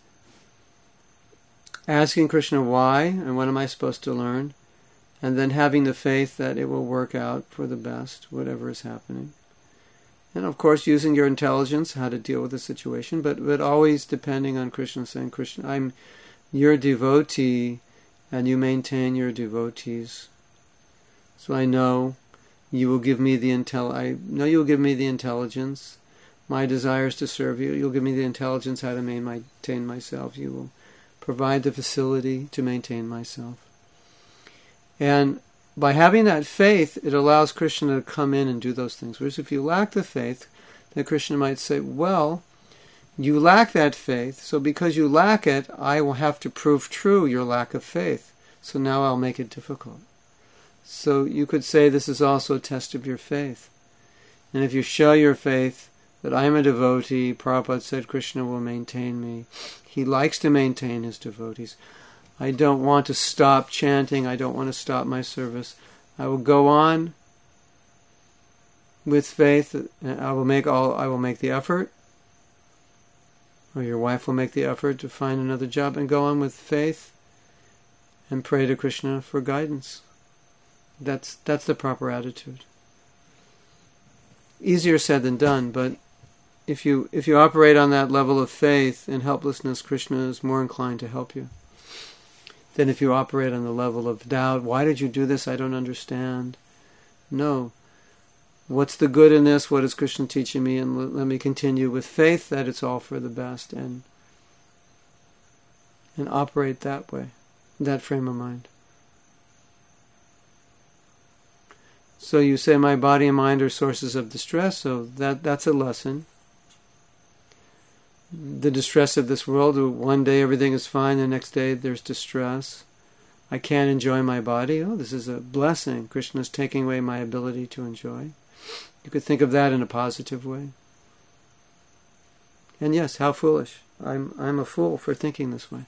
asking Krishna why, and what am I supposed to learn, and then having the faith that it will work out for the best, whatever is happening. And of course, using your intelligence, how to deal with the situation, but always depending on Krishna, saying, Krishna, I'm your devotee, and you maintain your devotees. So I know you will give me the intelligence. My desire is to serve you. You'll give me the intelligence how to maintain myself. You will provide the facility to maintain myself. And by having that faith, it allows Krishna to come in and do those things. Whereas if you lack the faith, then Krishna might say, well, you lack that faith, so because you lack it, I will have to prove true your lack of faith. So now I'll make it difficult. So you could say this is also a test of your faith. And if you show your faith that I am a devotee, Prabhupada said Krishna will maintain me. He likes to maintain his devotees. I don't want to stop chanting. I don't want to stop my service. I will go on with faith. I will make the effort, or your wife will make the effort to find another job, and go on with faith and pray to Krishna for guidance. That's the proper attitude. Easier said than done, but if you operate on that level of faith and helplessness, Krishna is more inclined to help you than if you operate on the level of doubt. Why did you do this? I don't understand. No. What's the good in this? What is Krishna teaching me? And let me continue with faith that it's all for the best, and operate that way, that frame of mind. So you say my body and mind are sources of distress, so that's a lesson. The distress of this world, one day everything is fine, the next day there's distress. I can't enjoy my body. Oh, this is a blessing. Krishna is taking away my ability to enjoy. You could think of that in a positive way. And yes, how foolish. I'm a fool for thinking this way.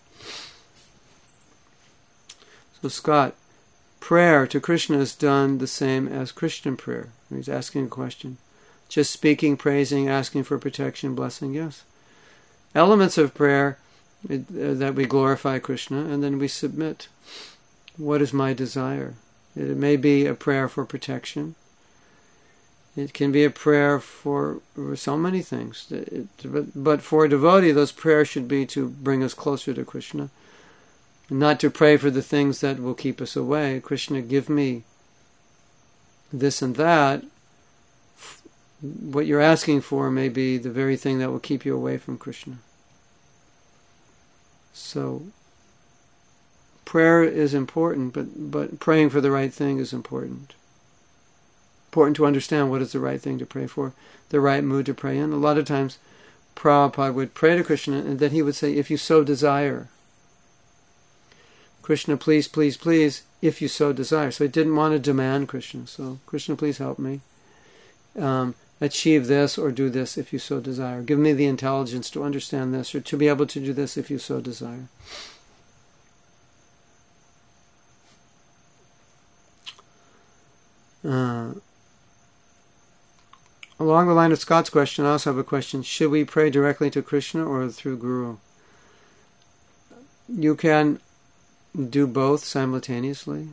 So Scott, prayer to Krishna is done the same as Christian prayer. He's asking a question. Just speaking, praising, asking for protection, blessing, yes. Elements of prayer that we glorify Krishna, and then we submit. What is my desire? It may be a prayer for protection. It can be a prayer for so many things. But for a devotee, those prayers should be to bring us closer to Krishna. Not to pray for the things that will keep us away. Krishna, give me this and that. What you're asking for may be the very thing that will keep you away from Krishna. So, prayer is important, but praying for the right thing is important. Important to understand what is the right thing to pray for, the right mood to pray in. A lot of times, Prabhupada would pray to Krishna, and then he would say, if you so desire. Krishna, please, please, please, if you so desire. So he didn't want to demand Krishna. So, Krishna, please help me. Achieve this or do this if you so desire. Give me the intelligence to understand this or to be able to do this if you so desire. Along the line of Scott's question, I also have a question. Should we pray directly to Krishna or through Guru? You can do both simultaneously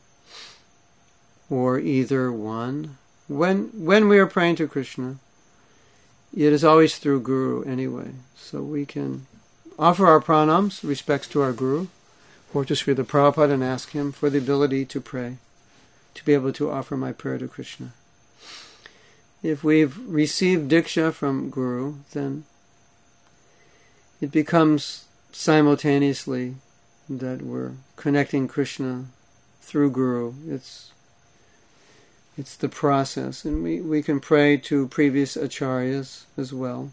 or either one. When we are praying to Krishna, it is always through Guru anyway. So we can offer our pranams, respects to our Guru, or to Srila Prabhupada and ask him for the ability to pray, to be able to offer my prayer to Krishna. If we've received Diksha from Guru, then it becomes simultaneously that we're connecting Krishna through Guru. It's the process, and we can pray to previous acharyas as well.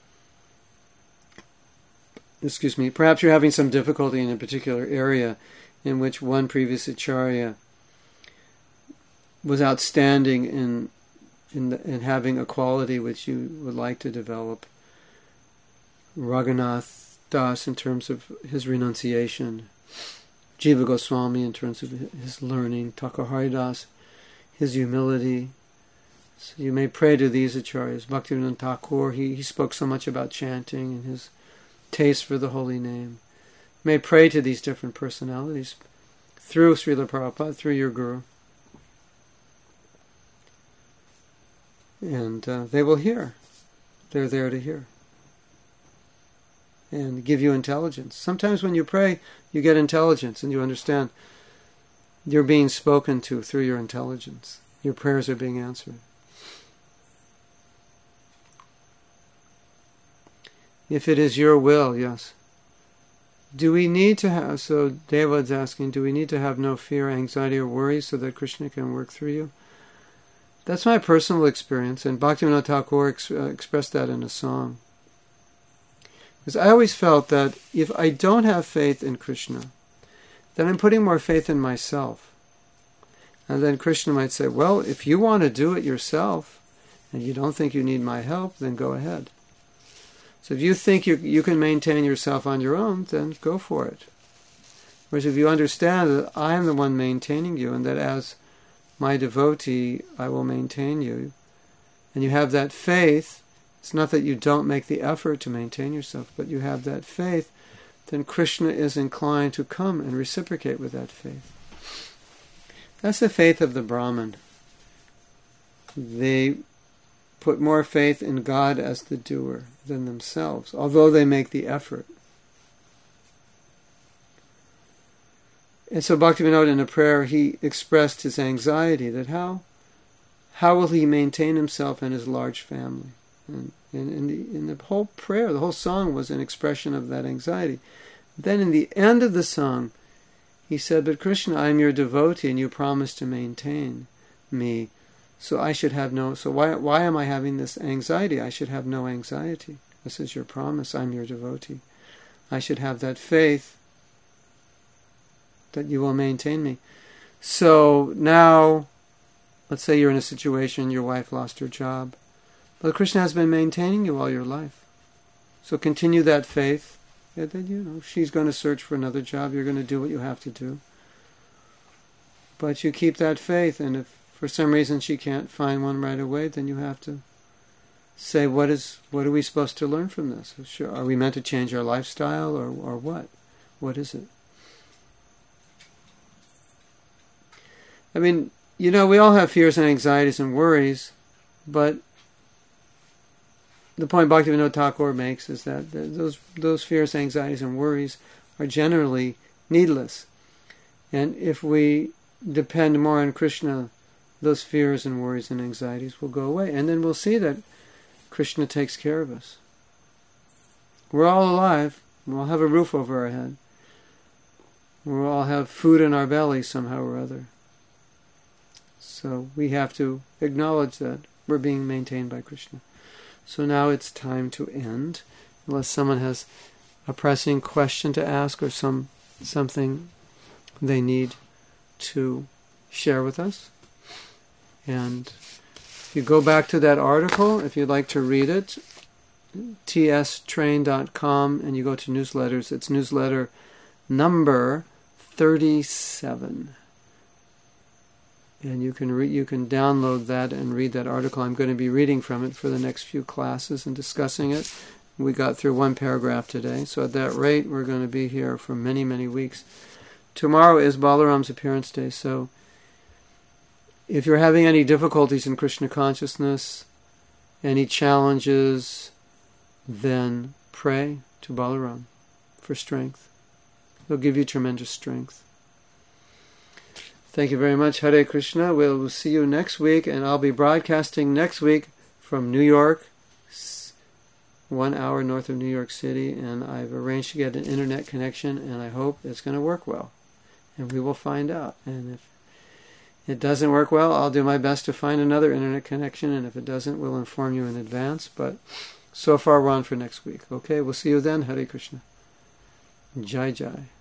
Excuse me, perhaps you're having some difficulty in a particular area in which one previous acharya was outstanding in having a quality which you would like to develop. Raghunath Das in terms of his renunciation, Jiva Goswami in terms of his learning, Thakur Haridas, his humility. So you may pray to these acharyas. Bhaktivinoda Thakur, he spoke so much about chanting and his taste for the holy name. You may pray to these different personalities through Srila Prabhupada, through your Guru. And they will hear. They're there to hear. And give you intelligence. Sometimes when you pray, you get intelligence and you understand you're being spoken to through your intelligence. Your prayers are being answered. If it is your will, yes. Do we need to have, so Deva's asking, do we need to have no fear, anxiety, or worry so that Krishna can work through you? That's my personal experience, and Bhaktivinoda Thakur expressed that in a song. Because I always felt that if I don't have faith in Krishna, then I'm putting more faith in myself. And then Krishna might say, well, if you want to do it yourself, and you don't think you need my help, then go ahead. So if you think you can maintain yourself on your own, then go for it. Whereas if you understand that I am the one maintaining you, and that as my devotee, I will maintain you, and you have that faith, it's not that you don't make the effort to maintain yourself, but you have that faith, then Krishna is inclined to come and reciprocate with that faith. That's the faith of the Brahmin. They put more faith in God as the doer than themselves, although they make the effort. And so Bhaktivinoda in a prayer, he expressed his anxiety that how will he maintain himself and his large family? And in the whole prayer, the whole song was an expression of that anxiety. Then in the end of the song, he said, but Krishna, I am your devotee and you promised to maintain me. So I should have why am I having this anxiety? I should have no anxiety. This is your promise. I'm your devotee. I should have that faith that you will maintain me. So now Let's say you're in a situation, your wife lost her job. But Krishna has been maintaining you all your life. So continue that faith. That, she's going to search for another job. You're going to do what you have to do. But you keep that faith, and if for some reason she can't find one right away, then you have to say, what are we supposed to learn from this? Are we meant to change our lifestyle, or what? What is it? I mean, we all have fears and anxieties and worries, but the point Bhaktivinoda Thakur makes is that those fears, anxieties, and worries are generally needless. And if we depend more on Krishna, those fears and worries and anxieties will go away. And then we'll see that Krishna takes care of us. We're all alive. We all have a roof over our head. We all have food in our belly somehow or other. So we have to acknowledge that we're being maintained by Krishna. So now it's time to end, unless someone has a pressing question to ask or something they need to share with us. And if you go back to that article, if you'd like to read it, tstrain.com, and you go to newsletters, it's newsletter number 37. And you can download that and read that article. I'm going to be reading from it for the next few classes and discussing it. We got through one paragraph today, so at that rate we're going to be here for many, many weeks. Tomorrow is Balaram's appearance day, so if you're having any difficulties in Krishna consciousness, any challenges, then pray to Balaram for strength. He'll give you tremendous strength. Thank you very much. Hare Krishna. We'll see you next week, and I'll be broadcasting next week from New York, 1 hour north of New York City, and I've arranged to get an internet connection, and I hope it's going to work well. And we will find out. And if it doesn't work well, I'll do my best to find another internet connection, and if it doesn't, we'll inform you in advance. But so far, we're on for next week. Okay, we'll see you then. Hare Krishna. Jai Jai.